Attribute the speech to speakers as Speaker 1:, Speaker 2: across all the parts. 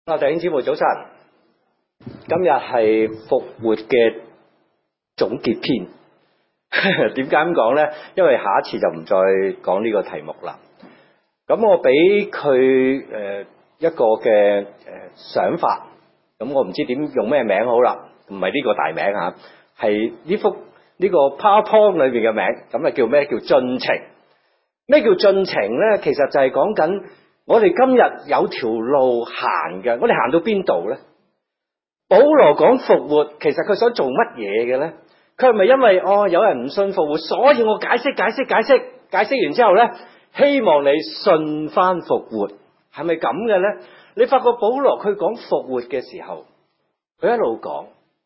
Speaker 1: 弟兄姊妹早晨，今日係復活嘅總結篇。點解咁講呢？因為下一次就唔再講呢個題目啦。咁我俾佢一個嘅想法，咁我唔知點用咩名好啦，唔係呢個大名吓，係呢個 PowerPoint 裏邊嘅名，咁啊叫咩？叫進程。咩叫進程呢？其實就係講緊我哋今日有條路行嘅，我哋行到邊度呢？保羅講復活，其實佢想做乜嘢嘅呢？佢係咪因為有人唔信復活，所以我解釋完之後呢，希望你信翻復活，係咪咁嘅呢？你發覺保羅佢講復活嘅時候，佢一路講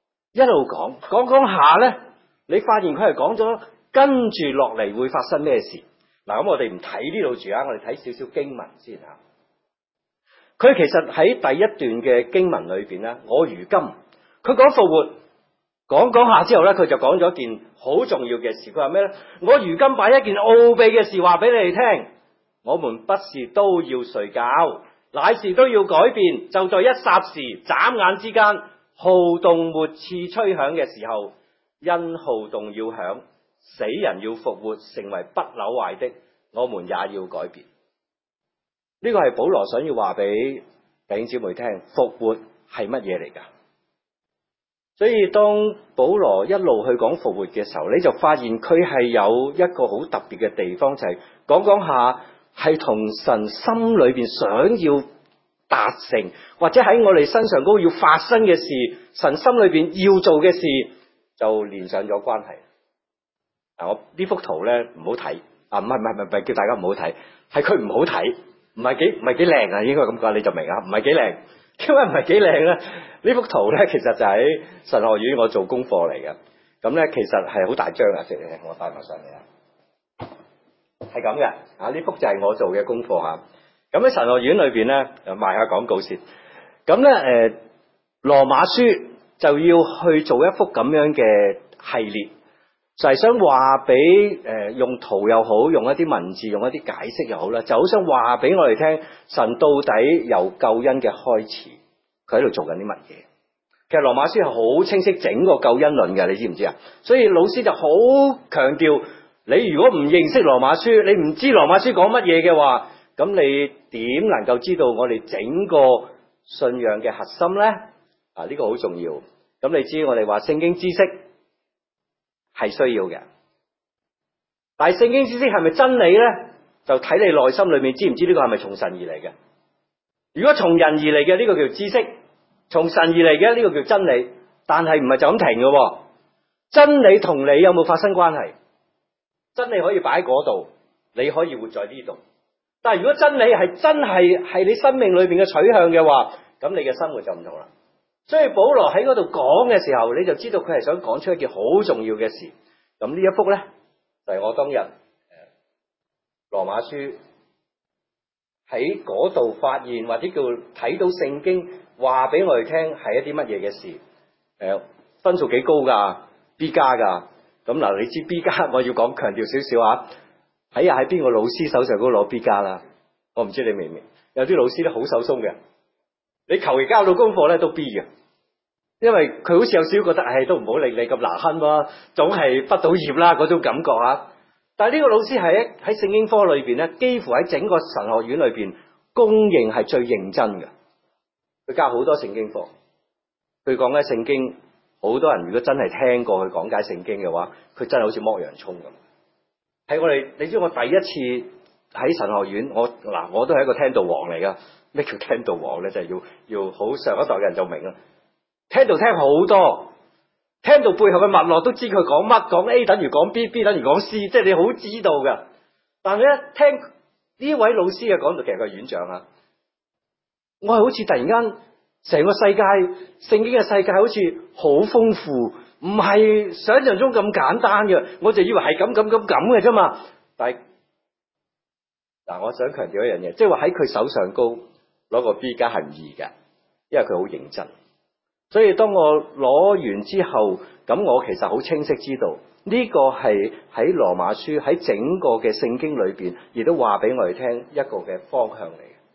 Speaker 1: 下呢，你發現佢係講咗跟住落嚟會發生咩事。嗱，咁我哋唔睇呢度住啊，我哋睇少少經文先吓。佢其實喺第一段嘅經文裏邊咧，我如今佢講復活，講下之後咧，佢就講咗一件好重要嘅事。佢話咩咧？我如今把一件奧秘嘅事話俾你哋聽，我們不是都要睡覺，乃是都要改變。就在一霎時、眨眼之間，號動末次吹響嘅時候，因號動要響，死人要復活，成為不朽壞的，我們也要改變。呢個係保羅想要話俾弟兄姊妹聽，復活係乜嘢嚟㗎？所以當保羅一路去講復活嘅時候，你就發現佢係有一個好特別嘅地方，就係講下係同神心裏邊想要達成，或者喺我哋身上嗰個要發生嘅事，神心裏邊要做嘅事，就連上咗關係。我呢幅圖咧唔好睇，唔係叫大家唔好睇，係佢唔好睇。唔係幾靚啊，應該咁講你就明啊，唔係幾靚。點解唔係幾靚咧？呢幅圖咧，其實就喺神學院我做功課嚟嘅。咁咧，其實係好大張啊，即係我帶埋上嚟啊，係咁嘅。呢幅就係我做嘅功課吓。咁喺神學院裏邊咧，賣下廣告先。咁咧，羅馬書就要去做一幅咁樣嘅系列。就係想話俾用圖又好，用一啲文字，用一啲解釋又好啦，就好想話俾我哋聽，神到底由救恩嘅開始，佢喺度做緊啲乜嘢？其實羅馬書係好清晰整個救恩論嘅，你知唔知啊？所以老師就好強調，你如果唔認識羅馬書，你唔知羅馬書講乜嘢嘅話，咁你點能夠知道我哋整個信仰嘅核心呢？呢個好重要。咁你知我哋話聖經知識係需要嘅，但係聖經知識係咪真理呢？就睇你內心裏面知唔知呢個係咪從神而嚟嘅？如果從人而嚟嘅，呢個叫知識；從神而嚟嘅，呢個叫真理。但係唔係就咁停嘅，真理同你有冇發生關係？真理可以擺喺嗰度，你可以活在呢度。但係如果真理係真係你生命裏邊嘅取向嘅話，咁你嘅生活就唔同啦。所以保羅喺嗰度講嘅時候，你就知道佢係想講出一件好重要嘅事。咁呢一幅呢，就係我當日羅馬書喺嗰度發現，或者叫睇到聖經話俾我哋聽係一啲乜嘢嘅事。分數幾高噶 ？B 加噶。咁嗱，你知 B 加，我要講強調少少啊。睇下喺邊個老師手上嗰度攞 B 加啦。我唔知你明唔明？有啲老師咧好手鬆嘅。你求其交到功課咧都 B 嘅，因為佢好似有少少覺得，都唔好理你咁難堪啦，總係畢到業啦嗰種感覺啊。但係呢個老師係喺聖經科裏邊咧，幾乎喺整個神學院裏邊公認係最認真嘅。佢教好多聖經課，佢講緊聖經，好多人如果真係聽過佢講解聖經嘅話，佢真係好似剝洋葱咁。係我哋，你知我第一次喺神學院，我都係一個聽道王嚟噶。咩叫聽道王咧？就係要好上一代嘅人就明啦。聽道聽好多，聽到背後嘅脈絡都知佢講乜，講 A 等於講 B，B 等於講 C， 即係你好知道噶。但係咧，聽呢位老師嘅講道，其實佢係院長啊。我係好似突然間成個世界聖經嘅世界好似好豐富，唔係想象中咁簡單嘅。我就以為係咁嘅啫嘛。但係我想強調一樣嘢，即係話喺佢手上高攞個 B 加係唔易嘅，因為佢好認真。所以當我攞完之後，咁我其實好清晰知道呢個係喺羅馬書喺整個嘅聖經裏邊，亦都話俾我哋聽一個嘅方向嚟嘅。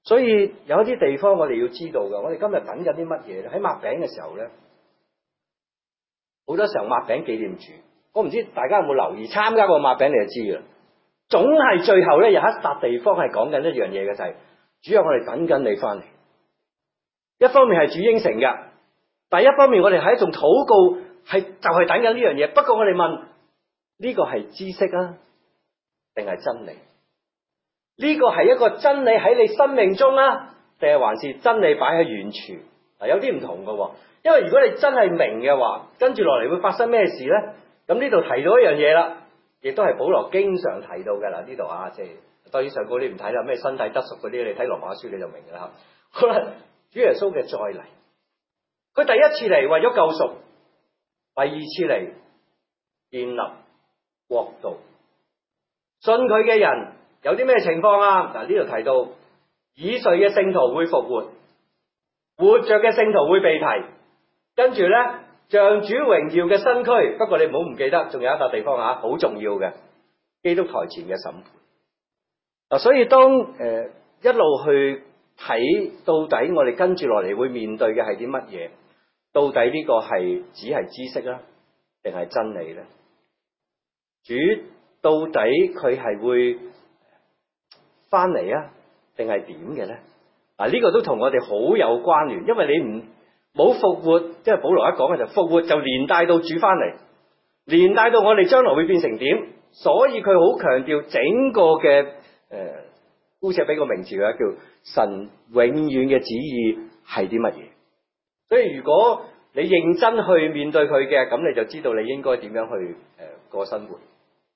Speaker 1: 所以有一啲地方我哋要知道嘅，我哋今日等緊啲乜嘢咧？喺擘餅嘅時候咧，好多時候擘餅紀念主。我唔知大家有冇留意，參加過擘餅你就知啦。總係最後咧有一笪地方係講緊一樣嘢嘅，就係主啊，我哋等緊你翻嚟。一方面係主應承嘅，但係一方面我哋喺度禱告，係就係等緊呢樣嘢。不過我哋問呢個係知識啊，定係真理？呢個係一個真理喺你生命中啊，定係還是真理擺喺遠處？嗱，有啲唔同嘅，因為如果你真係明嘅話，跟住落嚟會發生咩事咧？咁呢度提到一樣嘢啦，亦都係保羅經常提到嘅啦。呢度啊，即係當然上高你唔睇啦，咩身體得贖嗰啲，你睇羅馬書你就明㗎啦。好啦，主耶穌嘅再嚟，佢第一次嚟為咗救贖，第二次嚟建立國度。信佢嘅人有啲咩情況啊？嗱，呢度提到已睡嘅聖徒會復活，活着嘅聖徒會被提，跟住咧像主榮耀嘅身軀。不過你唔好唔記得，仲有一笪地方啊，好重要嘅基督台前嘅審判。嗱，所以當一路去睇到底我哋跟住落嚟會面對嘅係啲乜嘢？到底呢個係只係知識啦，定係真理咧？主到底佢係會翻嚟啊，定係點嘅咧？嗱，呢個都同我哋好有關聯，因為你冇復活，即係保羅一講嘅就復活，就連帶到主翻嚟，連帶到我哋將來會變成點，所以佢好強調整個嘅姑且俾個名詞嘅叫神永遠嘅旨意係啲乜嘢。所以如果你認真去面對佢嘅，咁你就知道你應該點樣去過生活。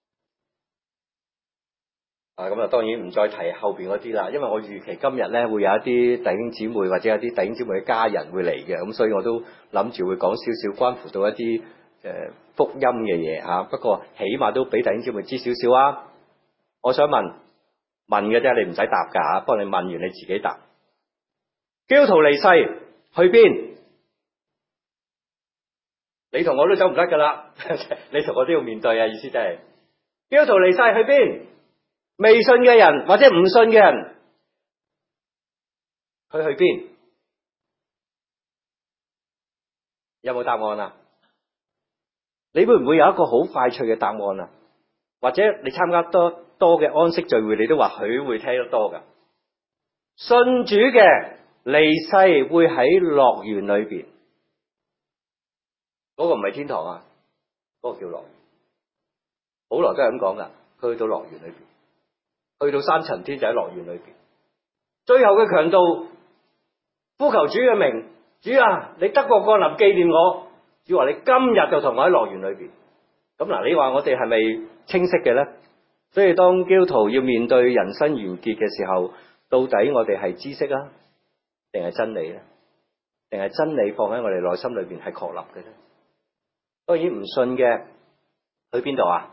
Speaker 1: 咁啊，當然唔再提後邊嗰啲啦，因為我預期今日咧會有一啲弟兄姊妹或者有啲弟兄姊妹嘅家人會嚟嘅，咁所以我都諗住會講少少關乎到一啲福音嘅嘢嚇。不過起碼都俾弟兄姊妹知少少啊。我想問嘅啫，你唔使答㗎嚇，幫你問完你自己答。基督徒離世去邊？你同我都走唔得㗎啦，你同我都要面對啊！意思即係基督徒離世去邊？未信嘅人或者唔信嘅人，佢去邊？有冇答案啊？你會唔會有一個好快脆嘅答案啊？或者你參加多嘅安息聚會，你都話佢會聽得多㗎。信主嘅離世會喺樂園裏邊，嗰個唔係天堂啊，嗰個叫樂園。保羅都係咁講噶，佢去到樂園裏邊。去到三層天就喺樂園裏邊，最後嘅強盜呼求主嘅名，主啊，你得國降臨紀念我。主話你今日就同我喺樂園裏邊。咁嗱，你話我哋係咪清晰嘅咧？所以當基督徒要面對人生完結嘅時候，到底我哋係知識啊，定係真理咧？定係真理放喺我哋內心裏邊係確立嘅咧？當然唔信嘅去邊度啊？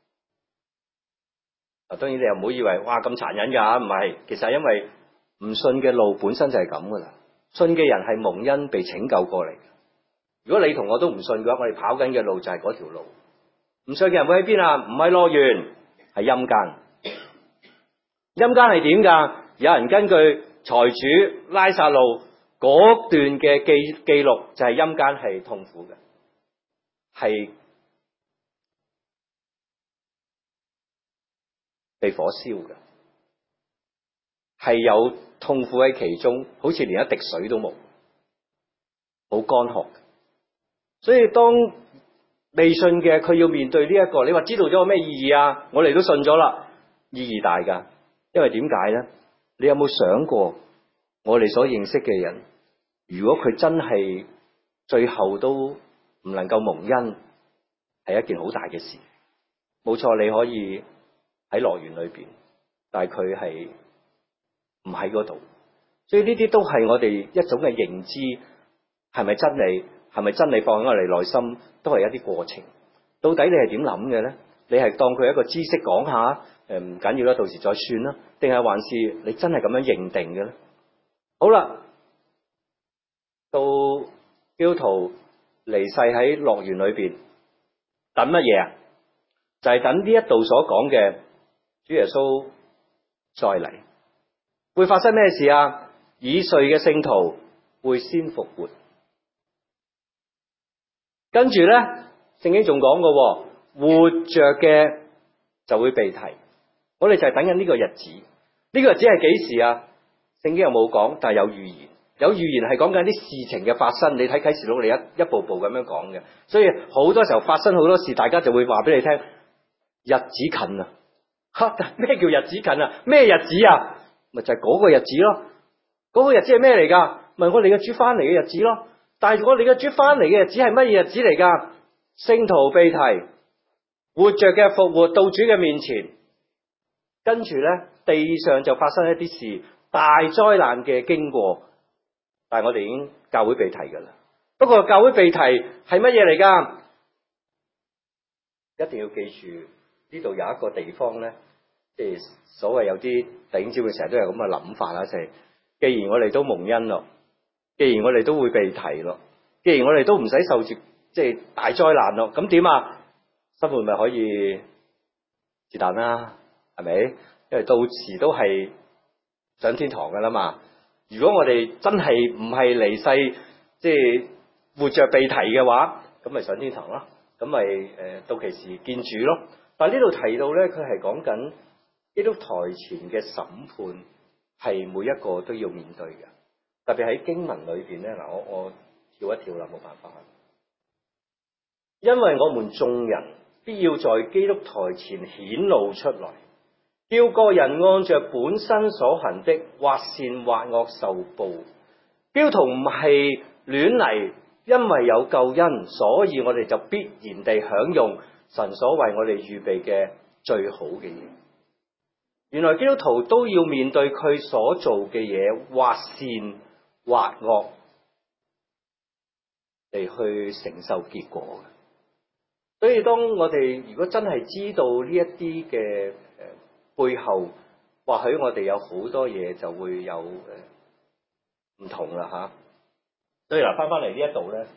Speaker 1: 當然你又唔好以為哇咁殘忍㗎，唔係，其實係因為唔信嘅路本身就係咁噶啦。信嘅人係蒙恩被拯救過嚟。如果你同我都唔信嘅話，我哋跑緊嘅路就係嗰條路。唔信嘅人會喺邊啊？唔係樂園，係陰間。陰間係點㗎？有人根據財主拉撒路嗰段嘅記錄，就係陰間係痛苦嘅，係被火燒嘅，係有痛苦喺其中，好似連一滴水都冇，好乾涸。所以當未信嘅佢要面對呢一個，你話知道咗有咩意義啊？我哋都信咗啦，意義大噶。因為點解咧？你有冇想過我哋所認識嘅人，如果佢真係最後都唔能夠蒙恩，係一件好大嘅事。冇錯，你可以喺樂園裏邊，但係佢係唔喺嗰度，所以呢啲都係我哋一種嘅認知，係咪真理？係咪真理放喺我哋內心，都係一啲過程。到底你係點諗嘅咧？你係當佢一個知識講下，唔緊要啦，到時再算啦，定係還是你真係咁樣認定嘅咧？好啦，到基督徒離世喺樂園裏邊，等乜嘢啊？就係等呢一度所講嘅主耶穌再嚟。 會發生咩事啊？已睡嘅聖徒會先復活，跟住咧，聖經仲講過，活着嘅就會被提。我哋就係等緊呢個日子。呢個日子係幾時啊？聖經又冇講，但係有預言。有預言係講緊啲事情嘅發生。你睇啟示錄，你一步步咁樣講嘅。所以好多時候發生好多事，大家就會話俾你聽，日子近啊！咩叫日子近啊？咩日子啊？咪就係嗰個日子咯。嗰個日子係咩嚟噶？咪我哋嘅主翻嚟嘅日子咯。但係我哋嘅主翻嚟嘅日子係乜嘢日子嚟噶？聖徒被提，活着嘅復活到主嘅面前，跟住咧地上就發生一啲事，大災難嘅經過。但係我哋已經教會被提噶啦。不過教會被提係乜嘢嚟噶？一定要記住呢度有一個地方咧，即係所謂有啲弟兄姊妹成日都有咁嘅諗法啦，就係既然我哋都蒙恩咯，既然我哋都會被提咯，既然我哋都唔使受住即係大災難咯，咁點啊？生活咪可以是但啦，係咪？因為到時都係上天堂噶啦嘛。如果我哋真係唔係離世，即係活着被提嘅話，咁咪上天堂咯。咁咪到期時見主咯。但係呢度提到咧，佢係講緊基督台前嘅審判係每一個都要面對嘅。特別喺經文裏邊咧，嗱我跳一跳啦，冇辦法。因為我們眾人必要在基督台前顯露出來，叫個人按着本身所行的，或善或惡受報。基督徒唔係亂嚟，因為有救恩，所以我哋就必然地享用神所為我哋預備嘅最好嘅嘢。原來基督徒都要面對佢所做嘅嘢，或善或惡，嚟去承受結果嘅。所以當我哋如果真係知道呢一啲嘅背後，或許我哋有好多嘢就會有唔同啦吓。所以嗱，翻嚟呢一度咧，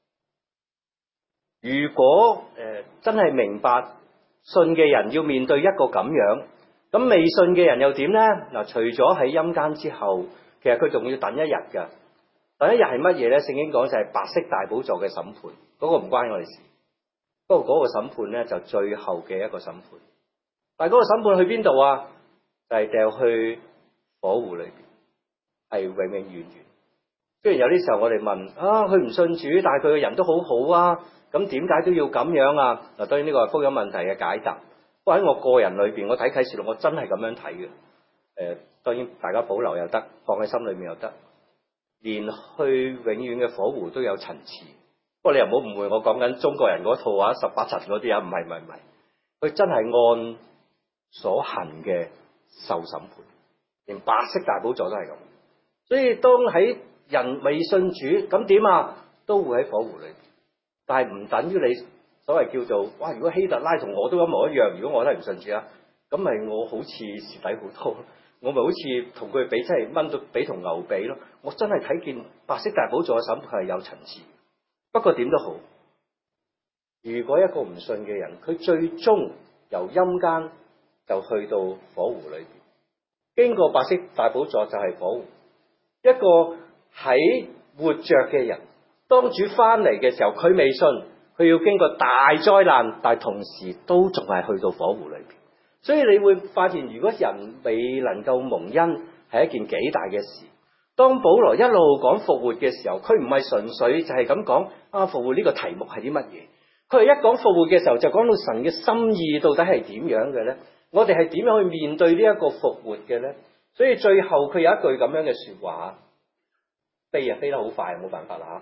Speaker 1: 如果真係明白信嘅人要面對一個咁樣，咁未信嘅人又點咧？嗱，除咗喺陰間之後，其實佢仲要等一日噶。等一日係乜嘢咧？聖經講就係白色大寶座嘅審判，嗰個唔關我哋事。不過嗰個審判咧就最後嘅一個審判。但係嗰個審判去邊度啊？就係掉去火湖裏邊，係永永遠遠。雖然有啲時候我哋問啊，佢唔信主，但係佢嘅人都好好啊，咁點解都要咁樣啊？嗱，當然呢個係福音問題嘅解答。不過喺我個人裏邊，我睇啟示錄，我真係咁樣睇嘅。當然大家保留又得，放喺心裏面又得，連去永遠嘅火湖都有層次。不過你又唔好誤會，我講緊中國人嗰套啊，18層嗰啲啊，唔係，佢真係按所行嘅受審判，連白色大寶座都係咁。所以當喺人未信主，咁點啊？都會喺火湖裏邊，但係唔等於你所謂叫做哇！如果希特拉同我都一模一樣，如果我都係唔信主啊，咁咪我好似蝕底好多，我咪好似同佢比，真係掹到比同牛比咯。我真係睇見白色大寶座嘅審判係有層次。不過點都好，如果一個唔信嘅人，佢最終由陰間就去到火湖裏邊，經過白色大寶座就係火湖。一個喺活着嘅人，當主翻嚟嘅時候，佢未信，佢要經過大災難，但係同時都仲係去到火湖裏邊。所以你會發現，如果人未能夠蒙恩，係一件幾大嘅事。當保羅一路講復活嘅時候，佢唔係純粹就係咁講啊，復活呢個題目係啲乜嘢？佢係一講復活嘅時候，就講到神嘅心意到底係點樣嘅咧？我哋係點樣去面對呢一個復活嘅咧？所以最後佢有一句咁樣嘅說話，飛啊飛得好快，冇辦法啦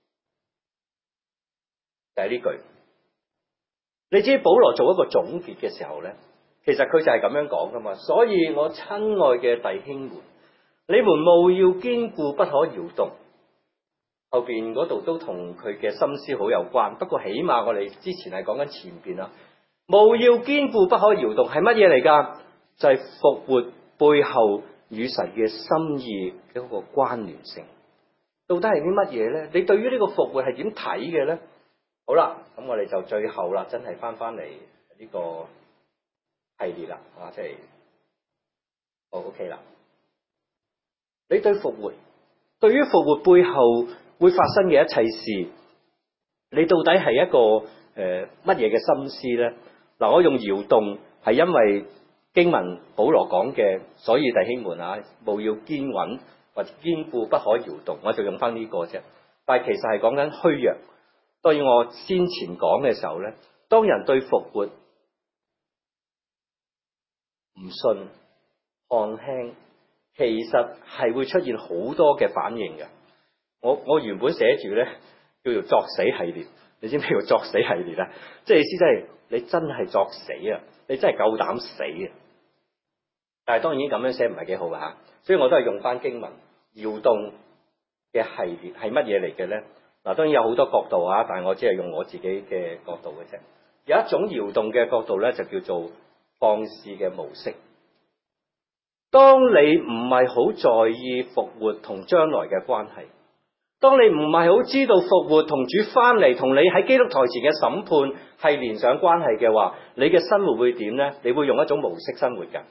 Speaker 1: 吓，就係呢句。你知保羅做一個總結嘅時候咧，其實佢就係咁樣講噶嘛。所以我親愛嘅弟兄們，你們務要堅固，不可搖動。後邊嗰度都同佢嘅心思好有關，不過起碼我哋之前係講緊前邊啦。務要堅固，不可搖動係乜嘢嚟噶？就係復活背後與神嘅心意嘅一個關聯性，到底係啲乜嘢咧？你對於呢個復活係點睇嘅咧？好啦，咁我哋就最後啦，真係翻嚟呢個系列啦，即係好 OK 啦。 你對復活，對於復活背後會發生嘅一切事，你到底係一個乜嘢嘅心思咧？嗱，我用搖動係因為經文保羅講嘅，所以弟兄們啊，務要堅穩或者堅固不可搖動，我就用翻呢個啫。但係其實係講緊虛弱。當然我先前講嘅時候咧，當人對復活唔信、看輕，其實係會出現好多嘅反應嘅。我原本寫住咧叫做作死系列，你知唔知叫作死系列啊？即係意思即係你真係作死啊！你真係夠膽死啊！但係當然咁樣寫唔係幾好㗎吓，所以我都係用翻經文搖動嘅系列係乜嘢嚟嘅咧？嗱，當然有好多角度啊，但係我只係用我自己嘅角度嘅啫。有一種搖動嘅角度咧，就叫做放肆嘅模式。當你唔係好在意復活同將來嘅關係，當你唔係好知道復活同主翻嚟同你喺基督台前嘅審判係連上關係嘅話，你嘅生活會點呢？你會用一種模式生活㗎，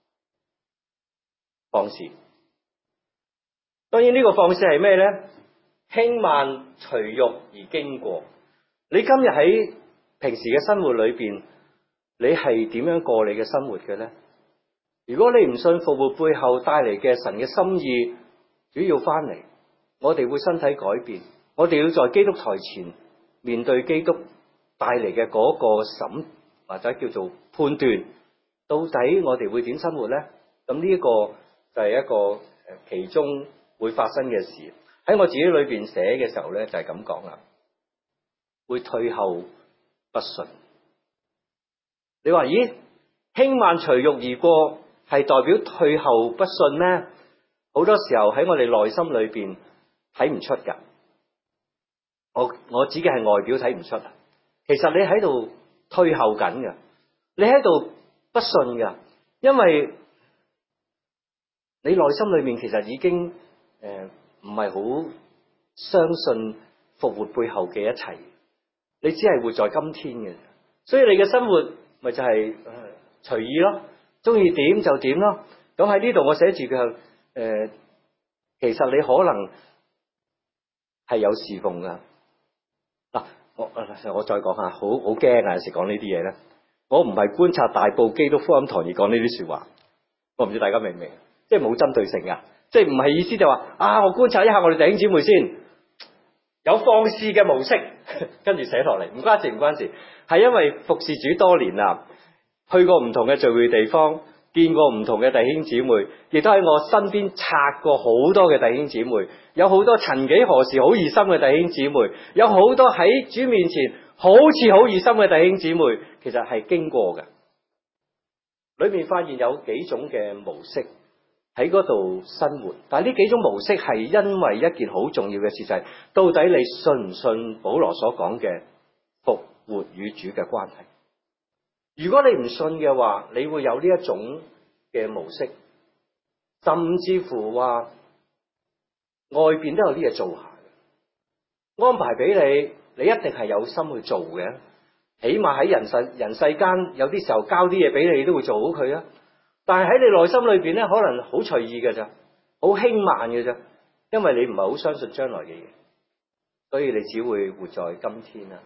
Speaker 1: 放肆。當然呢個放肆係咩呢？輕慢隨欲而經過。你今日喺平時嘅生活裏邊，你係點樣過你嘅生活嘅呢？如果你唔信復活背後帶嚟嘅神嘅心意，主要翻嚟，我哋會身體改變，我哋要在基督台前面對基督帶嚟嘅嗰個審或者叫做判斷，到底我哋會點生活呢？咁呢一個就係一個其中會發生嘅事。喺我自己裏邊寫嘅時候咧，就係咁講啦，會退後不順。你話咦，輕慢隨欲而過係代表退後不順咩？好多時候喺我哋內心裏邊睇唔出噶。我指嘅係外表睇唔出，其實你喺度退後緊噶，你喺度不順噶，因為你內心裏面其實已經唔係好相信復活背後嘅一切，你只係活在今天嘅，所以你嘅生活咪就係隨意咯，中意點就點咯。咁喺呢度我寫住嘅其實你可能係有侍奉噶。嗱，我再講下，好驚啊！有時講呢啲嘢咧，我唔係觀察大埔基督福音堂而講呢啲說話，我唔知大家明唔明？即係冇針對性噶。即係唔係意思就話我觀察一下我哋弟兄姊妹先，有放肆嘅模式，跟住寫落嚟，唔關事，係因為服侍主多年啦，去過唔同嘅聚會地方，見過唔同嘅弟兄姊妹，亦都喺我身邊擦過好多嘅弟兄姊妹，有好多曾幾何時好熱心嘅弟兄姊妹，有好多喺主面前好似好熱心嘅弟兄姊妹，其實係經過嘅，裏面發現有幾種嘅模式喺嗰度生活，但係呢幾種模式係因為一件好重要嘅事，就係到底你信唔信保羅所講嘅復活與主嘅關係？如果你唔信嘅話，你會有呢一種嘅模式，甚至乎話外邊都有啲嘢做下，安排俾你，你一定係有心去做嘅。起碼喺人世間有啲時候交啲嘢俾你，你都會做好佢啊。但係喺你內心裏邊咧，可能好隨意嘅咋，好輕慢嘅咋，因為你唔係好相信將來嘅嘢，所以你只會活在今天啊。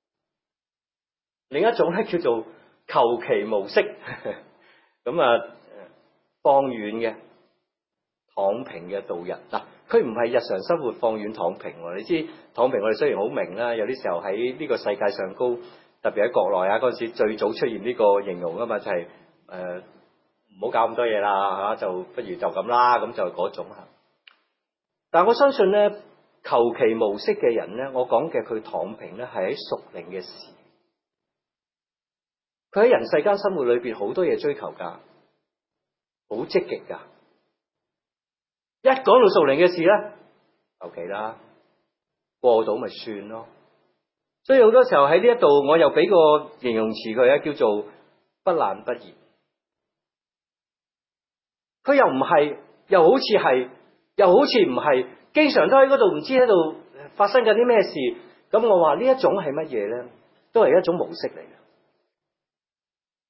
Speaker 1: 另一種咧叫做求其模式，咁放遠嘅躺平嘅度日嗱，佢唔係日常生活放遠躺平。你知躺平我哋雖然好明啦，有啲時候喺呢個世界上高，特別喺國內嗰陣時最早出現呢個形容啊嘛，就係唔好搞咁多嘢啦，就不如就咁啦，咁就係嗰種。但係我相信咧，求其模式嘅人咧，我講嘅佢躺平咧，係喺屬靈嘅事。佢喺人世間生活裏邊好多嘢追求噶，好積極噶。一講到屬靈嘅事咧，求其啦，過到咪算咯。所以好多時候喺呢一度，我又俾個形容詞佢啊，叫做不冷不熱。佢又唔係，又好似係，又好似唔係，經常都喺嗰度，唔知喺度發生緊啲咩事。咁我話呢一種係乜嘢咧？都係一種模式嚟嘅。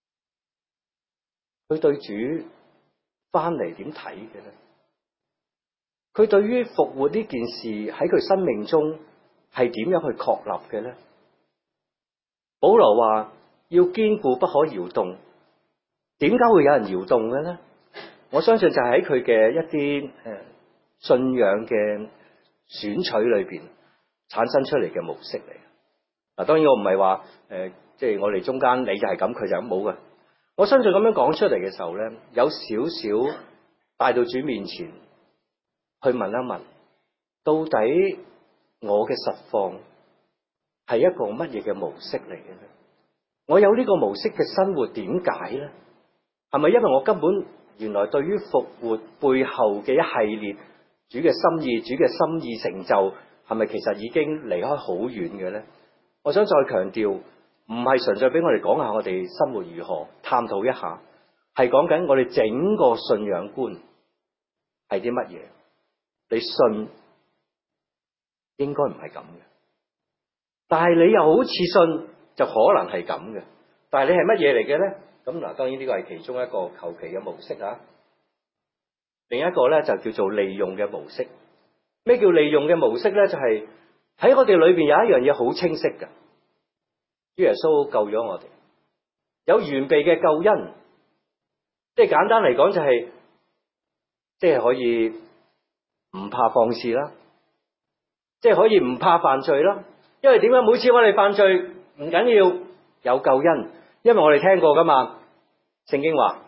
Speaker 1: 佢對主翻嚟點睇嘅咧？ 佢對於復活呢件事喺佢生命中係點樣去確立嘅咧？保羅話要堅固不可搖動，點解會有人搖動嘅咧？我相信就係喺佢嘅一啲信仰嘅選取裏邊產生出嚟嘅模式嚟。嗱，當然我唔係話即係我哋中間你就係咁，佢就咁冇嘅。我相信咁樣講出嚟嘅時候咧，有少少帶到主面前去問一問，到底我嘅實況係一個乜嘢嘅模式嚟嘅咧？我有呢個模式嘅生活點解咧？係咪因為我根本原來對於復活背後嘅一系列主嘅心意、主嘅心意成就，係咪其實已經離開好遠嘅咧？我想再強調，唔係純粹俾我哋講下我哋生活如何，探討一下，係講緊我哋整個信仰觀係啲乜嘢？你信應該唔係咁嘅，但係你又好似信就可能係咁嘅，但係你係乜嘢嚟嘅咧？咁嗱，當然呢個係其中一個求其嘅模式啊。另一個咧就叫做利用嘅模式。咩叫利用嘅模式咧？就係喺我哋裏邊有一樣嘢好清晰嘅，主耶穌救咗我哋，有完備嘅救恩，即係簡單嚟講就係，即係可以唔怕放肆啦，即係可以唔怕犯罪啦。因為點解每次我哋犯罪唔緊要，有救恩，因為我哋聽過噶嘛，聖經話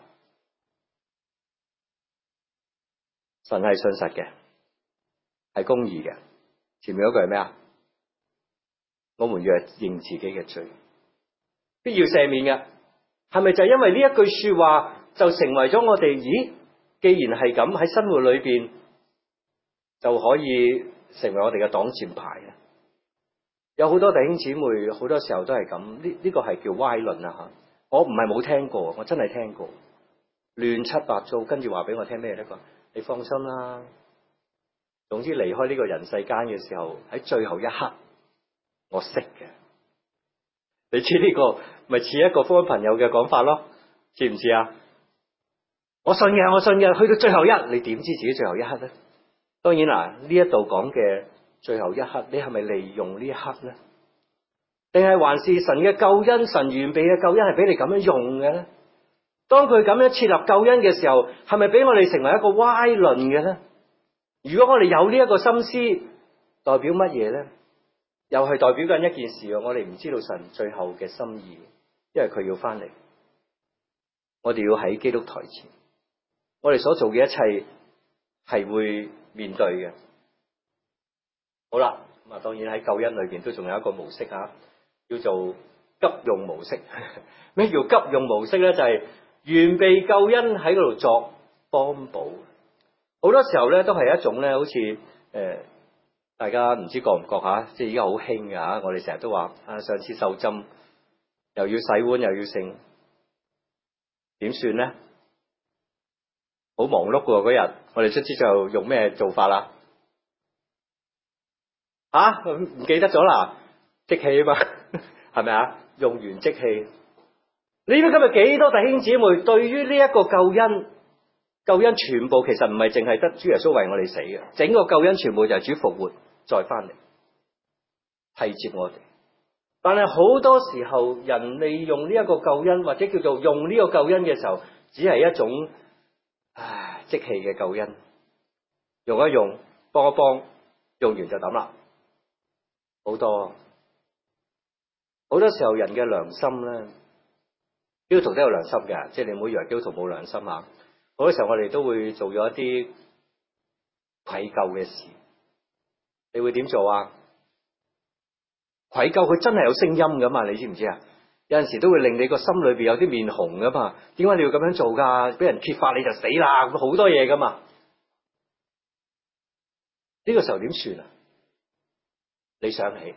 Speaker 1: 神係信實嘅，係公義嘅。前面嗰句係咩啊？我們若認自己嘅罪，必要赦免嘅。係咪就係因為呢一句說話就成為咗我哋？咦，既然係咁，喺生活裏邊就可以成為我哋嘅擋箭牌啊！有好多弟兄姊妹好多時候都係咁，呢個係叫歪論啊！吓，我唔係冇聽過，我真係聽過，亂七八糟，跟住話俾我聽咩咧？你放心啦，總之離開呢個人世間嘅時候，喺最後一刻，我識嘅。你知呢個咪似一個福音朋友嘅講法咯？知唔知啊？我信嘅，我信嘅，去到最後一刻，你點知自己最後一刻咧？當然啦，呢一度講嘅最後一刻，你係咪利用呢一刻咧？定係還是神嘅救恩、神完備嘅救恩係俾你咁樣用嘅咧？當佢咁樣設立救恩嘅時候，係咪俾我哋成為一個歪論嘅咧？如果我哋有呢一個心思，代表乜嘢咧？又係代表緊一件事，我哋唔知道神最後嘅心意，因為佢要翻嚟，我哋要喺基督台前，我哋所做嘅一切係會面對嘅。好啦，咁啊，當然喺救恩裏邊都仲有一個模式啊，叫做急用模式。咩叫急用模式咧？就係完備救恩喺嗰度作幫補。好多時候咧都係一種咧，好似大家唔知覺唔覺吓，即係而家好興嘅吓。我哋成日都話啊，上次受浸又要洗碗又要剩，點算咧？好忙碌嘅嗰日，我哋卒之就用咩做法啦？唔記得咗啦，即棄啊嘛，係咪啊？用完即棄。你知唔知今日幾多弟兄姊妹對於呢一個救恩全部其實唔係淨係得主耶穌為我哋死嘅，整個救恩全部就係主復活再翻嚟提接我哋。但係好多時候人利用呢一個救恩，或者叫做用呢個救恩嘅時候，只係一種即棄嘅救恩，用一用，幫一幫，用完就抌啦。好多時候人嘅良心咧，基督徒都有良心嘅，即係你唔好以為基督徒冇良心啊！好多時候我哋都會做咗一啲愧疚嘅事，你會點做啊？愧疚佢真係有聲音噶嘛？你知唔知啊？有陣時都會令你個心裏邊有啲面紅噶嘛？點解你要咁樣做噶？俾人揭發你就死啦！咁好多嘢噶嘛？呢個時候點算啊？你想起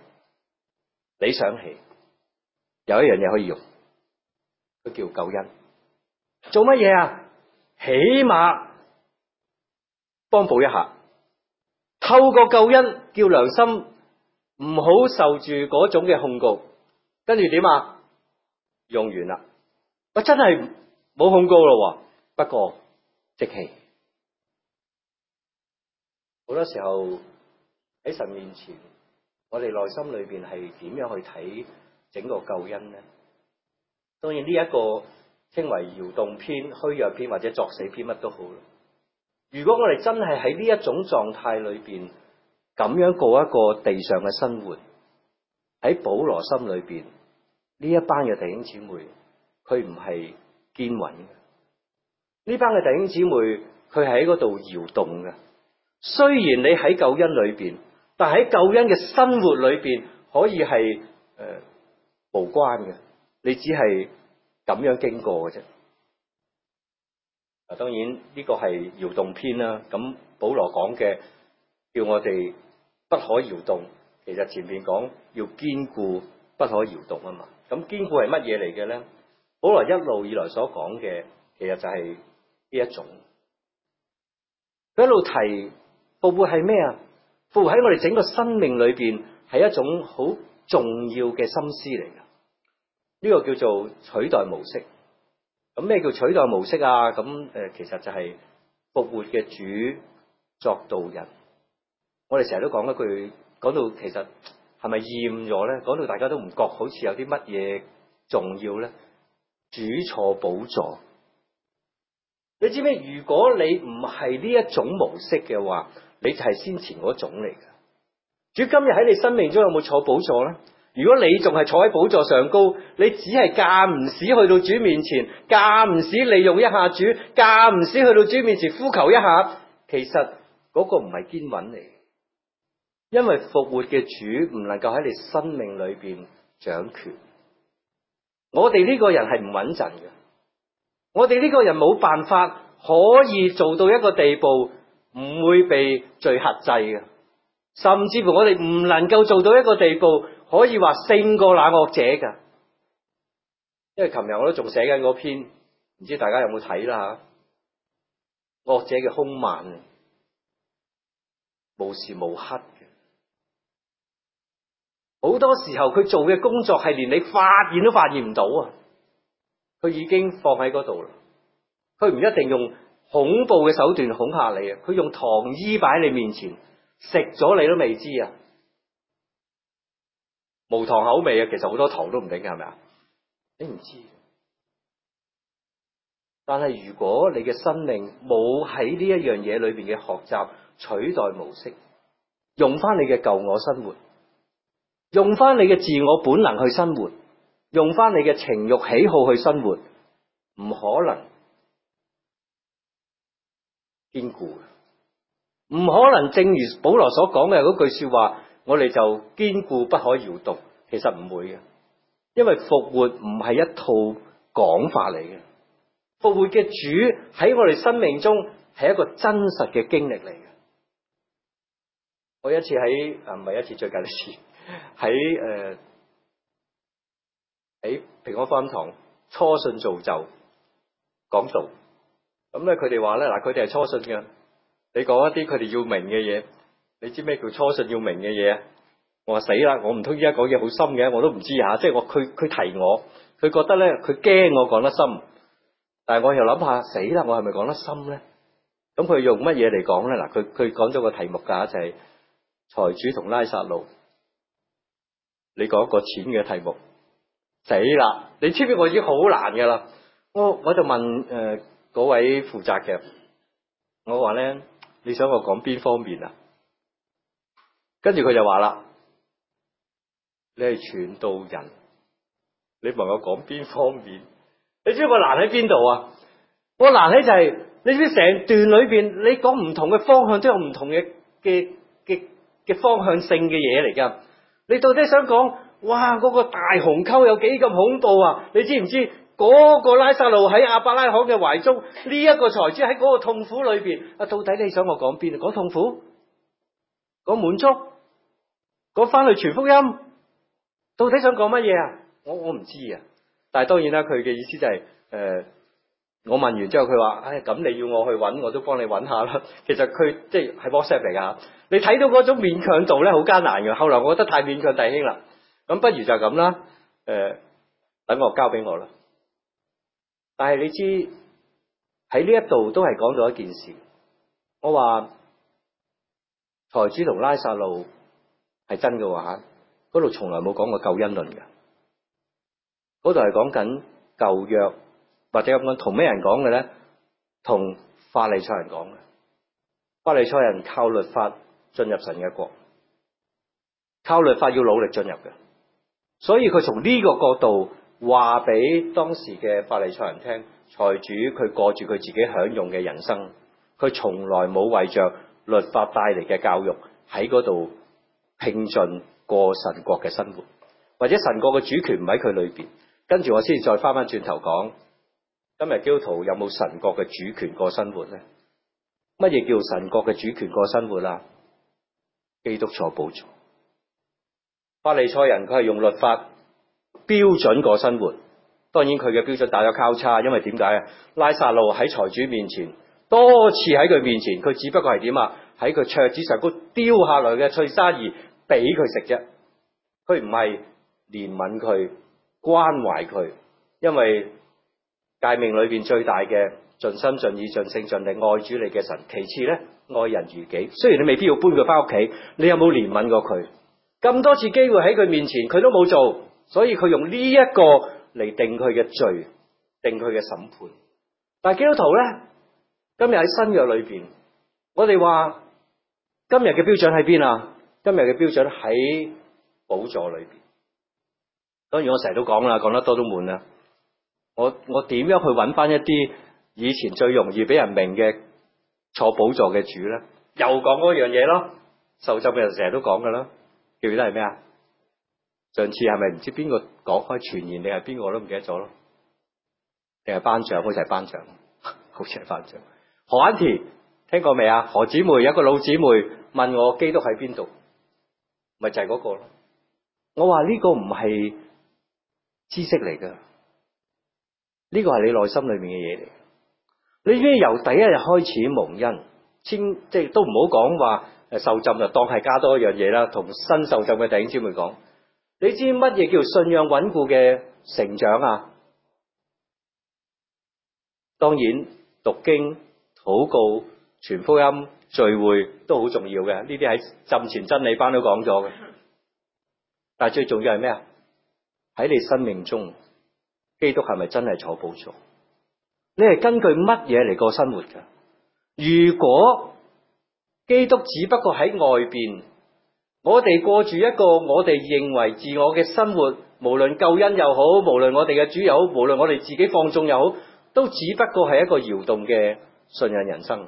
Speaker 1: 有一樣嘢可以用，佢叫救恩。做乜嘢啊？起碼幫補一下，透過救恩叫良心唔好受住嗰種嘅控告。跟住點啊？用完啦，我真係冇控告咯，不過即棄。 好多時候喺神面前，我哋內心裏邊係點樣去睇整個救恩呢？當然呢一個稱為搖動篇、虛弱篇或者作死篇乜都好啦。如果我哋真係喺呢一種狀態裏邊咁樣過一個地上嘅生活，喺保羅心裏邊呢一班嘅弟兄姊妹，佢唔係堅穩嘅。呢班嘅弟兄姊妹，佢係喺嗰度搖動嘅。雖然你喺救恩裏邊，但喺救恩嘅生活裏邊，可以係無關嘅。你只係咁樣經過嘅啫。當然呢個係搖動篇啦。咁保羅講嘅叫我哋不可搖動，其實前面講要堅固不可搖動啊嘛。咁堅固係乜嘢嚟嘅咧？保羅一路以來所講嘅，其實就係呢一種。佢一路提復活係咩啊？復活喺我哋整個生命裏邊係一種好重要嘅心思嚟嘅。呢個叫做取代模式。咁咩叫取代模式啊？咁其實就係復活嘅主作道人。我哋成日都講一句，講到其實係咪厭咗咧？講到大家都唔覺好似有啲乜嘢重要咧？主坐寶座。你知唔知？如果你唔係呢一種模式嘅話，你就係先前嗰種嚟嘅。主今日喺你生命中有冇坐寶座咧？如果你仲係坐喺寶座上高，你只係間唔時去到主面前，間唔時利用一下主，間唔時去到主面前呼求一下，其實嗰個唔係堅穩嚟。因為復活嘅主唔能夠喺你生命裏邊掌權。我哋呢個人係唔穩陣嘅，我哋呢個人冇辦法可以做到一個地步，唔會被罪轄制嘅，甚至乎我哋唔能夠做到一個地步，可以話勝過那惡者㗎。因為琴日我都仲寫緊嗰篇，唔知大家有冇睇啦吓？惡者嘅兇猛，無時無刻嘅，好多時候佢做嘅工作係連你發現都發現唔到啊！佢已經放喺嗰度啦。佢唔一定用恐怖嘅手段恐嚇你啊，佢用糖衣擺喺你面前，食咗你都未知啊！無糖口味啊，其實好多糖都唔頂嘅，係咪啊？你唔知。但係如果你嘅生命冇喺呢一樣嘢裏邊嘅學習取代模式，用翻你嘅舊我生活，用翻你嘅自我本能去生活，用翻你嘅情慾喜好去生活，唔可能堅固，唔可能正如保羅所講嘅嗰句說話，我哋就堅固不可搖動。其實唔會嘅，因為復活唔係一套講法嚟嘅。復活嘅主喺我哋生命中係一個真實嘅經歷嚟嘅。我一次喺唔係一次，最近一次喺平安福音堂初信造就講道。咁咧佢哋話咧，嗱，佢哋係初信嘅，你講一啲佢哋要明嘅嘢。你知咩叫初信要明嘅嘢啊？我話死啦，我唔通依家講嘢好深嘅，我都唔知吓。即係佢提我，佢覺得咧佢驚我講得深，但係我又諗下，死啦，我係咪講得深咧？咁佢用乜嘢嚟講咧？嗱，佢講咗個題目噶，就係財主同拉撒路。你講一個淺嘅題目，死啦！你知唔知我已經好難噶啦？我就問嗰位負責嘅，我話咧，你想我講邊方面啊？跟住佢就話啦，你係傳道人，你問我講邊方面？你知我難喺邊度啊？我難喺就係，你知成段裏邊，你講唔同嘅方向都有唔同嘅方向性嘅嘢嚟噶。你到底想講，哇，嗰個大鴻溝有幾咁恐怖啊？你知唔知嗰個拉撒路喺亞伯拉罕嘅懷中，呢一個財主喺嗰個痛苦裏邊啊？到底你想我講邊啊？講痛苦？講滿足？講翻去傳福音？到底想講乜嘢啊？我唔知啊。但係當然啦，佢嘅意思就係我問完之後，佢話：咁你要我去揾，我都幫你揾下啦。其實佢即係 WhatsApp 嚟噶，你睇到嗰種勉強度咧，好艱難嘅。後來我覺得太勉強弟兄啦，咁不如就咁啦。等我交俾我啦。但係你知喺呢一度都係講到一件事，我話財主同拉撒路係真嘅話，嗰度從來冇講過救恩論嘅，嗰度係講緊舊約，或者咁講，同咩人講嘅咧？同法利賽人講嘅。法利賽人靠律法進入神嘅國，靠律法要努力進入嘅，所以佢從呢個角度話俾當時嘅法利賽人聽，財主佢過住佢自己享用嘅人生，佢從來冇為着律法帶嚟嘅教育喺嗰度拼盡過神國嘅生活，或者神國嘅主權唔喺佢裏邊。跟住我先再翻轉頭講，今日基督徒有冇神國嘅主權過生活咧？乜嘢叫神國嘅主權過生活啊？基督坐寶座，法利賽人佢係用律法標準過生活，當然佢嘅標準大有交叉，因為點解啊？拉撒路喺財主面前多次喺佢面前，佢只不過係點啊？喺佢桌子上高丟下來嘅脆沙兒俾佢食啫，佢唔係憐憫佢、關懷佢，因為誡命裏邊最大嘅盡心盡意盡性盡力愛主你嘅神，其次咧愛人如己。雖然你未必要搬佢翻屋企，你有冇憐憫過佢？咁多次機會喺佢面前，佢都冇做，所以佢用呢一個嚟定佢嘅罪，定佢嘅審判。但係基督徒咧，今日喺新約裏邊，我哋話今日嘅標準喺邊啊？今日嘅標準喺寶座裏邊。當然我成日都講啦，講得多都悶啦。我點樣去揾翻一啲以前最容易俾人明嘅坐寶座嘅主咧？又講嗰樣嘢咯，受浸嘅人成日都講噶啦，記唔記得係咩啊？上次係咪唔知邊個講開傳言定係邊個都唔記得咗咯？定係班長？好似係班長，好似係班長。何安琪聽過未啊？何姊妹有一個老姊妹問我基督喺邊度，咪就係嗰個咯。我話呢個唔係知識嚟噶。呢個係你內心裏面嘅嘢嚟，你已經由第一日開始蒙恩，即係都唔好講話受浸就當係加多一樣嘢啦。同新受浸嘅弟兄姊妹講，你知乜嘢叫信仰穩固嘅成長啊？當然讀經、禱告、傳福音、聚會都好重要嘅，呢啲喺浸前真理班都講咗嘅。但係最重要係咩啊？喺你生命中，基督係咪真係坐寶座？你係根據乜嘢嚟過生活噶？如果基督只不過喺外邊，我哋過住一個我哋認為自我嘅生活，無論救恩又好，無論我哋嘅主又好，無論我哋自己放縱又好，都只不過係一個搖動嘅信仰人生。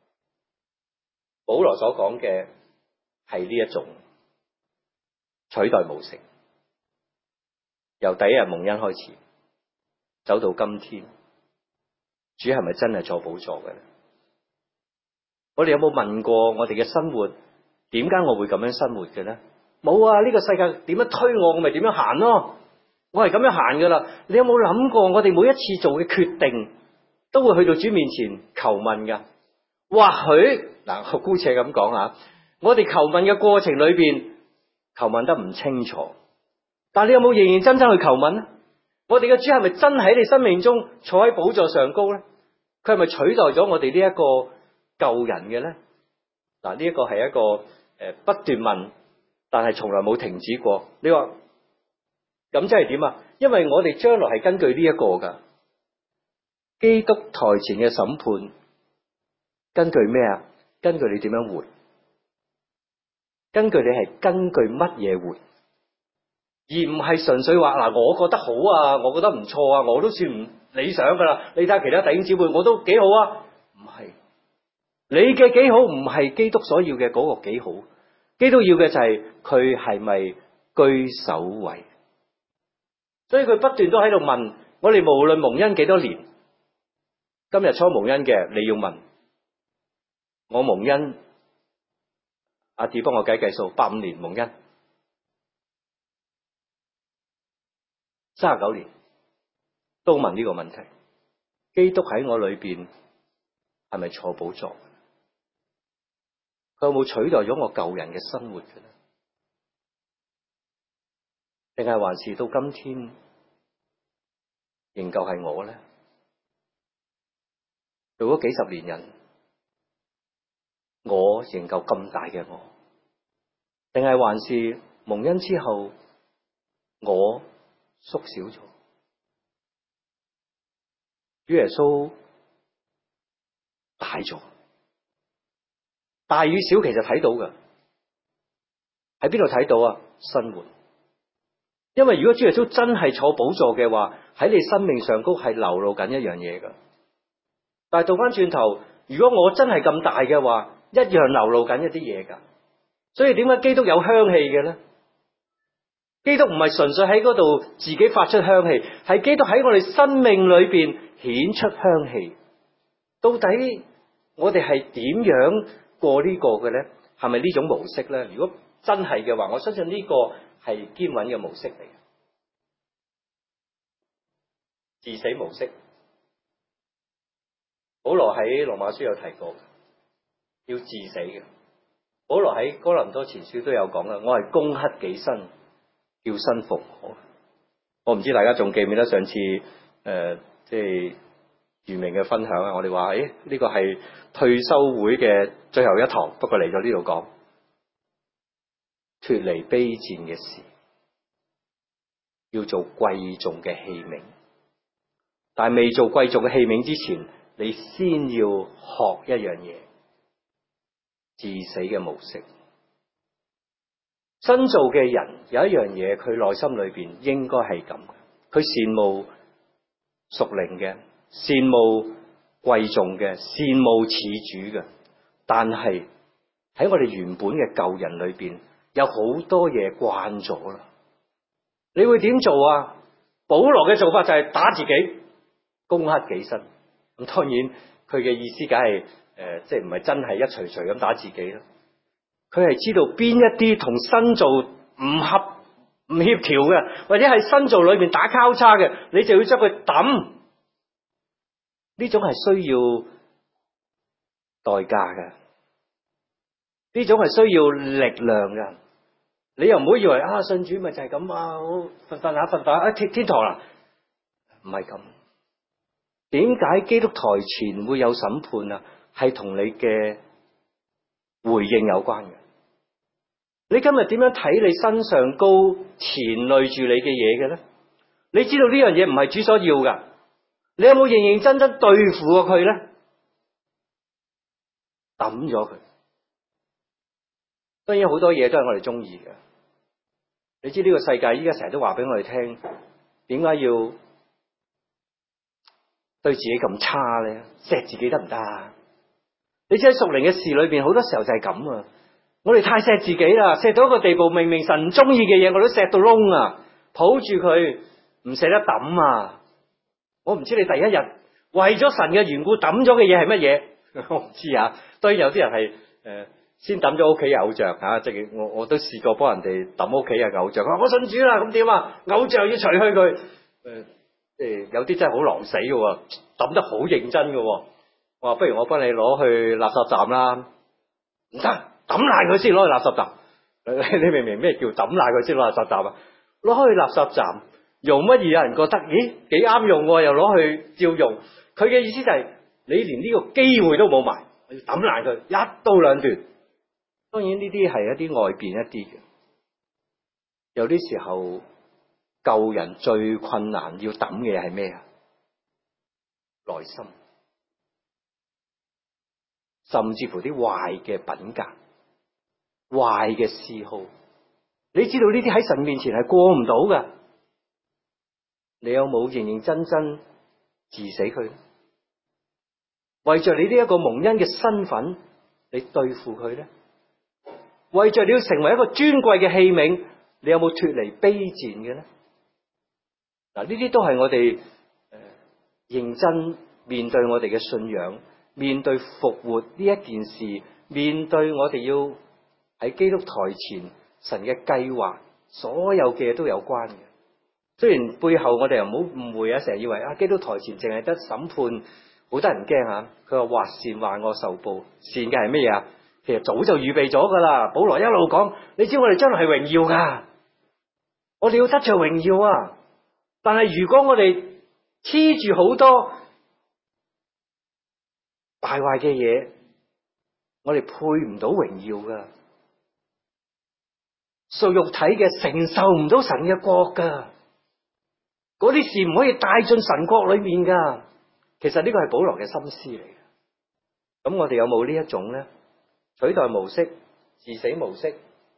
Speaker 1: 保羅所講嘅係呢一種取代無成，由第一日蒙恩開始走到今天，主係咪真係坐寶座嘅咧？我哋有冇問過我哋嘅生活，點解我會咁樣生活嘅咧？冇啊！呢個世界點樣推我，我咪點樣行咯。我係咁樣行噶啦。你有冇諗過，我哋每一次做嘅決定，都會去到主面前求問噶？或許嗱，我姑且咁講下，我哋求問嘅過程裏邊，求問得唔清楚，但係你有冇認認真真去求問咧？我哋嘅主係咪真喺你生命中坐喺寶座上高咧？佢係咪取代咗我哋呢一個舊人嘅咧？嗱，呢一個係一個不斷問，但係從來冇停止過。你話咁即係點啊？因為我哋將來係根據呢一個噶基督台前嘅審判，根據咩啊？根據你點樣活，根據你係根據乜嘢活，而唔係純粹話嗱，我覺得好啊，我覺得唔錯啊，我都算唔理想噶啦。你睇下其他弟兄姊妹，我都幾好啊。唔係，你嘅幾好唔係基督所要嘅嗰個幾好。基督要嘅就係佢係咪居首位。所以佢不斷都喺度問我哋，無論蒙恩幾多年，今日初蒙恩嘅，你要問我蒙恩。阿弟幫我計計數，85年蒙恩，39年都問呢個問題：基督喺我裏邊係咪坐寶座？佢有冇取代咗我舊人嘅生活嘅咧？定係還是到今天仍舊係我咧？做咗幾十年人， 我仍夠咁大嘅我，定係還是蒙恩之後我縮小咗？主耶穌大咗，大與小其實睇到㗎，喺邊度睇到啊？生活。因為如果主耶穌真係坐寶座嘅話，喺你生命上高係流露緊一樣嘢㗎。但係倒翻轉頭，如果我真係咁大嘅話，一樣流露緊一啲嘢㗎。所以點解基督有香氣嘅咧？基督唔係純粹喺嗰度自己發出香氣，係基督喺我哋生命裏邊顯出香氣。到底我哋係點樣過呢個嘅咧？係咪呢種模式咧？如果真係嘅話，我相信呢個係堅穩嘅模式嚟嘅，治死模式。保羅喺羅馬書有提過，要治死嘅。保羅喺哥林多前書都有講啦，我係攻克己身，叫身復活。我唔知大家仲記唔記得上次即係余明嘅分享啊？我哋話呢個係退休會嘅最後一堂，不過嚟咗呢度講脫離卑賤嘅事，要做貴重嘅器皿。但係未做貴重嘅器皿之前，你先要學一樣嘢，治死嘅模式。新造嘅人有一樣嘢，佢內心裏邊應該係咁，佢羨慕屬靈嘅，羨慕貴重嘅，羨慕似主嘅。但係喺我哋原本嘅舊人裏邊，有好多嘢慣咗啦。你會點做啊？保羅嘅做法就係打自己，攻克己身。咁當然佢嘅意思梗係即係唔係真係一錘錘咁打自己啦。佢係知道邊一啲同新造唔合唔協調嘅，或者係新造裏邊打交叉嘅，你就要將佢抌。呢種係需要代價嘅，呢種係需要力量嘅。你又唔好以為信主咪就係咁啊，瞓下天堂啦，唔係咁。點解基督台前會有審判啊？係同你嘅回應有關嘅。你今日點樣睇你身上高纏累住你嘅嘢嘅咧？你知道呢樣嘢唔係主所要噶，你有冇認認真真對付過佢咧？抌咗佢。當然好多嘢都係我哋中意嘅。你知呢個世界依家成日都話俾我哋聽，點解要對自己咁差咧？錫自己得唔得啊？你知喺屬靈嘅事裏邊，好多時候就係咁啊！我哋太錫自己啦，錫到一個地步，明明神唔中意嘅嘢，我都錫到窿啊！抱住佢唔捨得抌啊！我唔知你第一日為咗神嘅緣故抌咗嘅嘢係乜嘢，我唔知啊。當然有啲人係先抌咗屋企嘅偶像吓，即係我都試過幫人哋抌屋企嘅偶像。我信主啦，咁點啊？偶像要除去佢。有啲真係好狼死嘅，抌得好認真嘅。我話不如我幫你攞去垃圾站啦，唔得，抌爛佢先攞去垃圾站。你明唔明咩叫抌爛佢先攞垃圾站啊？攞去垃圾站用乜嘢？有人覺得咦幾啱用，又攞去照用。佢嘅意思就係你連呢個機會都冇埋，我要抌爛佢，一刀兩斷。當然呢啲係一啲外邊一啲嘅，有啲時候救人最困難要抌嘅係咩啊？內心，甚至乎啲壞嘅品格、壞嘅嗜好。你知道呢啲喺神面前係過唔到噶，你有冇認認真真治死佢？為着你呢一個蒙恩嘅身份，你對付佢咧？為着你要成為一個尊貴嘅器皿，你有冇脫離卑賤嘅咧？嗱，呢啲都係我哋認真面對我哋嘅信仰，面對復活呢一件事，面對我哋要喺基督台前神嘅計劃，所有嘅嘢都有關嘅。雖然背後我哋又唔好誤會啊，成日以為基督台前淨係得審判，好得人驚啊！佢話或善或惡受報，善嘅係乜嘢啊？其實早就預備咗噶啦。保羅一路講，你知我哋將來係榮耀噶，我哋要得着榮耀啊！但係如果我哋黐住好多敗壞嘅嘢， 我哋配唔到榮耀噶，屬肉體嘅承受唔到神嘅國噶，嗰啲事唔可以帶進神國裏面噶。其實呢個係保羅嘅心思嚟嘅。咁我哋有冇呢一種咧？取代模式、治死模式。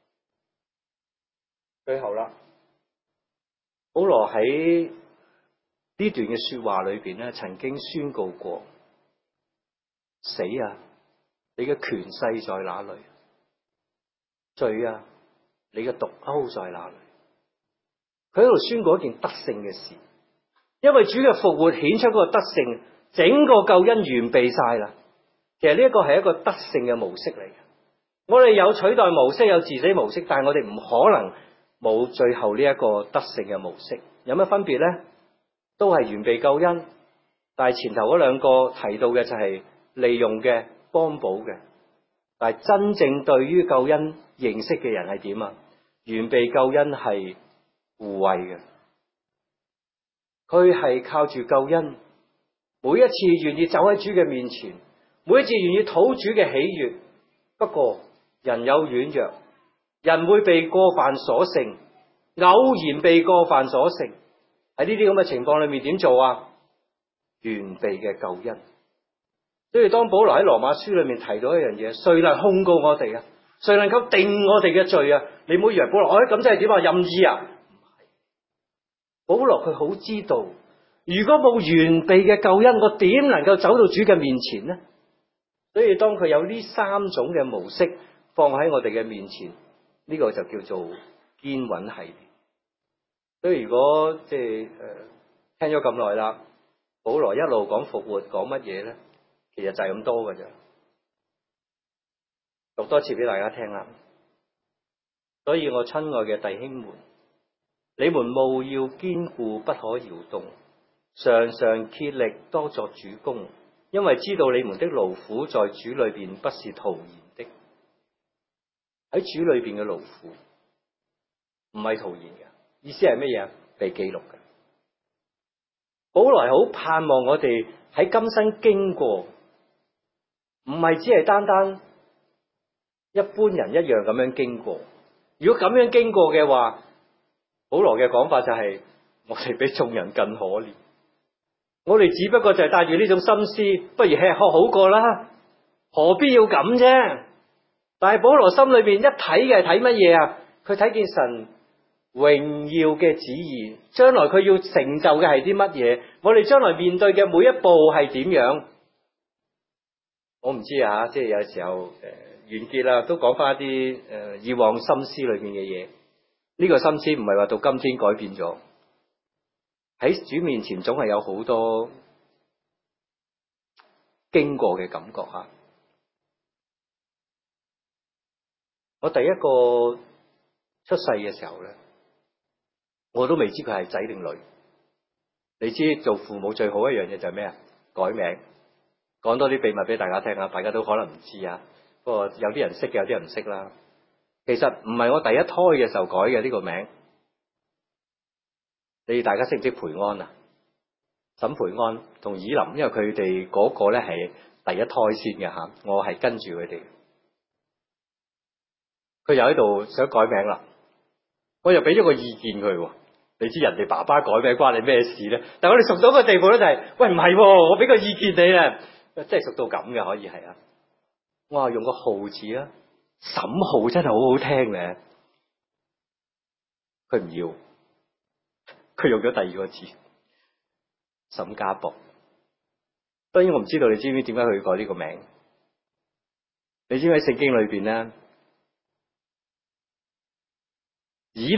Speaker 1: 最後啦，保羅喺呢段嘅說話裏邊咧，曾經宣告過：死啊，你嘅權勢在哪裏？罪啊，你嘅毒鈎在哪裏？佢喺度宣告一件得勝嘅事，因為主嘅復活顯出嗰個得勝，整個救恩完備晒啦。其實呢一個係一個得勝嘅模式嚟嘅。我哋有取代模式，有治死模式，但係我哋唔可能冇最後呢一個得勝嘅模式。有乜分別咧？都係完備救恩，但係前頭嗰兩個提到嘅就係利用嘅、幫補嘅。但係真正對於救恩認識嘅人係點啊？完備救恩係互惠嘅，佢係靠住救恩，每一次願意走喺主嘅面前，每一次願意討主嘅喜悅。不過人有軟弱，人會被過犯所勝，偶然被過犯所勝。喺呢啲咁嘅情況裏面點做啊？完備嘅救恩。所以當保羅喺羅馬書裏面提到一樣嘢，誰能控告我哋啊？誰能夠定我哋嘅罪啊？你唔好以為保羅，咁即係點啊？任意啊？唔係，保羅佢好知道，如果冇完備嘅救恩，我點能夠走到主嘅面前呢？所以當佢有呢三種嘅模式放喺我哋嘅面前，呢個就叫做堅穩系列。所以如果即係聽咗咁耐啦，保羅一路講復活，講乜嘢咧？其實就係咁多㗎咋。讀多次俾大家聽啦。所以我親愛嘅弟兄們，你們務要堅固，不可搖動，常常竭力多作主工，因為知道你們的勞苦在主裏邊不是徒然的。喺主裏邊嘅勞苦唔係徒然嘅，意思係乜嘢？被記錄嘅。保羅係好盼望我哋喺今生經過，唔係只係單單一般人一樣咁樣經過。如果咁樣經過嘅話，保羅嘅講法就係我哋比眾人更可憐。我哋只不過就係帶住呢種心思，不如吃喝好過啦，何必要咁啫？但係保羅心裏邊一睇嘅係睇乜嘢啊？佢睇見神榮耀嘅旨意，將來佢要成就嘅係啲乜嘢？我哋將來面對嘅每一步係點樣？我唔知啊，即係有時候完結啦，都講翻一啲以往心思裏面嘅嘢。呢個心思唔係話到今天改變咗，喺主面前總係有好多經過嘅感覺吓。我第一個出世嘅時候咧，我都未知佢係仔定女。你知做父母最好一樣嘢就係咩啊？改名。講多啲秘密俾大家聽啊！大家都可能唔知啊，不過有啲人識嘅，有啲人唔識啦。其實唔係我第一胎嘅時候改嘅呢個名。你大家識唔識培安啊？沈培安同以琳，因為佢哋嗰個咧係第一胎先嘅吓，我係跟住佢哋。佢又喺度想改名啦，我又俾咗個意見佢。你知人哋爸爸改名關你咩事咧？但係我哋熟到個地步咧，就係喂唔係，我俾個意見你啊，真係熟到咁嘅，可以係啊。我話用個浩字啊，沈浩真係好好聽嘅。佢唔要，佢用咗第二個字沈家博。當然我唔知道你知唔知點解佢要改呢個名？你知唔知喺聖經裏邊咧，以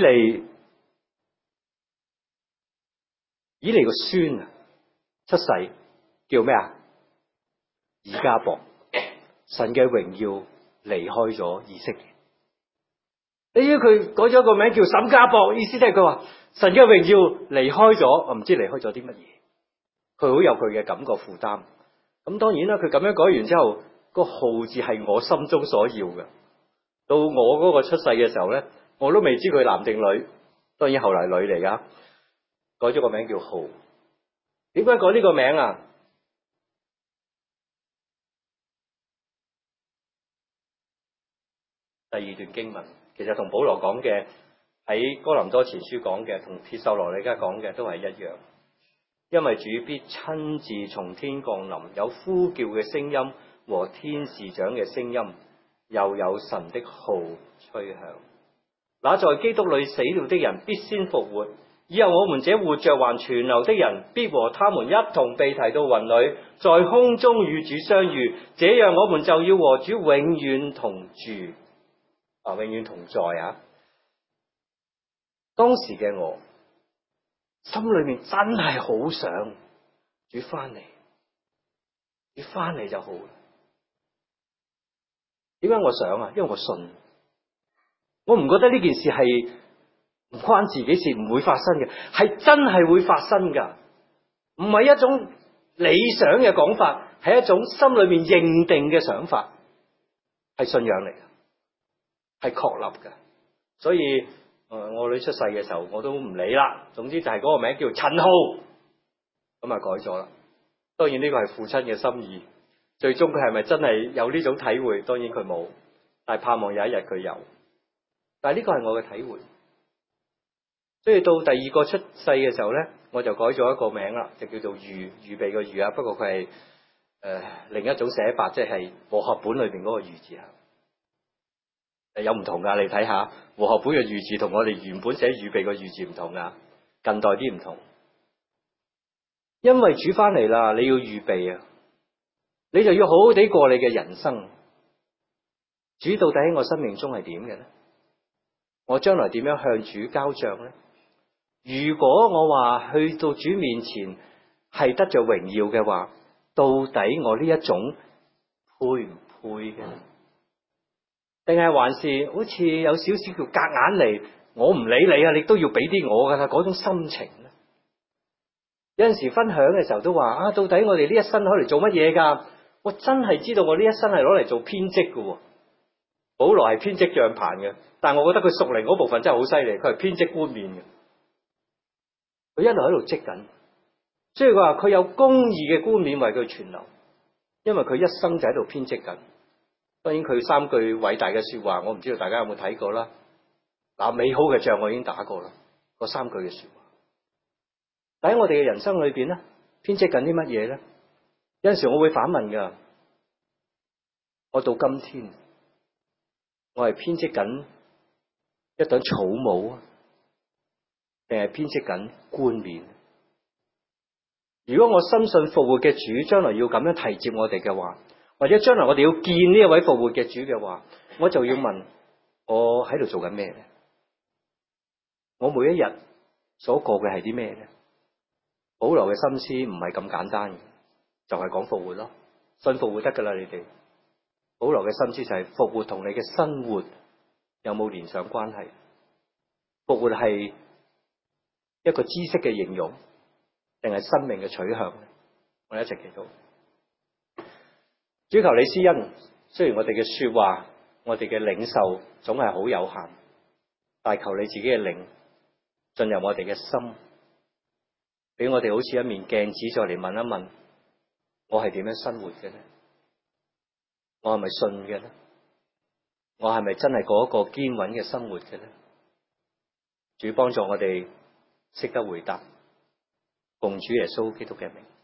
Speaker 1: 利個孫啊出世叫咩啊？以家博。神嘅榮耀離開咗以色列。你知佢改咗個名叫沈家博，意思即係佢話神嘅榮耀離開咗，我唔知離開咗啲乜嘢。佢好有佢嘅感覺負擔。咁當然啦，佢咁樣改完之後，個號字係我心中所要嘅。到我嗰個出世嘅時候咧，我都未知佢男定女，當然後來女嚟噶。改咗個名叫浩。點解改呢個名啊？ 第二段經文，其實同保羅講嘅喺哥林多前書講嘅，同帖撒羅尼迦講嘅都係一樣。因為主必親自從天降臨，有呼叫嘅聲音和天使長嘅聲音，又有神的號吹響。那在基督裏死了的人必先復活，以後我們這活着還存留的人，必和他們一同被提到雲裏，在空中與主相遇。這樣我們就要和主永遠同住，永遠同在啊！當時嘅我，心裏面真係好想主翻嚟，主翻嚟就好啦。點解我想啊？因為我信，我唔覺得呢件事係唔關自己事，唔會發生嘅，係真係會發生噶，唔係一種理想嘅講法，係一種心裏面認定嘅想法，係信仰嚟嘅，係確立嘅。所以我女出世嘅時候我都唔理啦，總之就係嗰個名叫陳浩，咁啊改咗啦。當然呢個係父親嘅心意，最終佢係咪真係有呢種體會？當然佢冇，但係盼望有一日佢有。但係呢個係我嘅體會。所以到第二個出世嘅時候咧，我就改咗一個名啦，就叫做預備嘅預啊。不過佢係另一種寫法，即係和合本裏邊嗰個預字啊。有唔同噶，你睇下和合本嘅預字同我哋原本寫預備嘅預字唔同噶，近代啲唔同。因為主翻嚟啦，你要預備啊，你就要好好地過你嘅人生。主到底喺我生命中係點嘅咧？我將來點樣向主交賬咧？如果我話去到主面前係得着榮耀嘅話，到底我呢一種配唔配嘅咧？定係還是好似有少少叫夾硬嚟，我唔理你啊，你都要俾啲我噶啦，嗰種心情咧？有陣時分享嘅時候都話啊，到底我哋呢一生攞嚟做乜嘢噶？我真係知道我呢一生係攞嚟做編織嘅。保羅係編織帳棚嘅，但係我覺得佢屬靈嗰部分真係好犀利，佢係編織冠冕嘅。佢一路喺度織緊，所以佢話佢有公義嘅冠冕為佢存留，因為佢一生就喺度編織緊。當然佢三句偉大嘅說話，我唔知道大家有冇睇過啦。嗱，美好嘅仗我已經打過啦，嗰三句嘅說話。但喺我哋嘅人生裏邊咧，編織緊啲乜嘢咧？有陣時我會反問噶，我到今天，我係編織緊一頂草帽啊，定係編織緊冠冕？如果我深信復活嘅主將來要咁樣提接我哋嘅話，或者將來我哋要見呢一位復活嘅主嘅話，我就要問，我喺度做緊咩咧？我每一日所過嘅係啲咩咧？保羅嘅心思唔係咁簡單嘅，就係講復活咯，信復活得噶啦，你哋。保羅嘅心思就係復活同你嘅生活有冇連上關係？復活係一個知識嘅形容，定係生命嘅取向？我哋一齊祈禱。主求你施恩，雖然我哋嘅說話，我哋嘅領受總係好有限，但係求你自己嘅靈進入我哋嘅心，俾我哋好似一面鏡子，再嚟問一問，我係點樣生活嘅呢？我係咪信嘅呢？我係咪真係過一個堅穩嘅生活嘅呢？主幫助我哋識得回答，奉主耶穌基督嘅名。